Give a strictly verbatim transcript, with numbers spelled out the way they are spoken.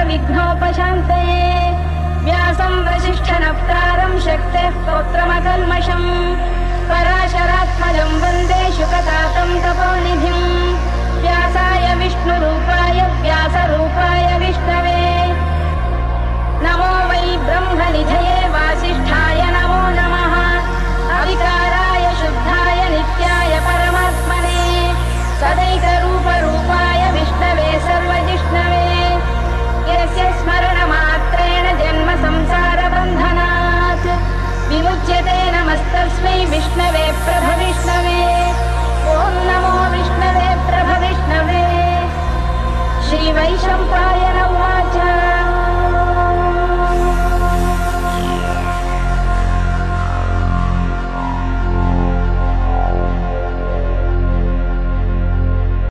विघ्नोपशान्तये व्यासं वसिष्ठनप्तारं शक्तेः पौत्रमकल्मषम् पराशरात्मजं वन्दे शुकतातं तपोनिधिम् व्यासाय विष्णुरूपाय व्यासरूपाय विष्णवे नमो वै ब्रह्मनिधये वासिष्ठाय नमो नमः अविकाराय शुद्धाय नित्याय परमात्मने सदैकरूपरूपाय विष्णवे सर्वजिष्णवे यस्य स्मरणमात्रेण जन्म संसारबन्धनात् विमुच्यते नमस्तस्मै विष्णवे प्रभविष्णवे ॐ नमो विष्णवे प्रभविष्णवे श्रीवैशम्पायन उवाच।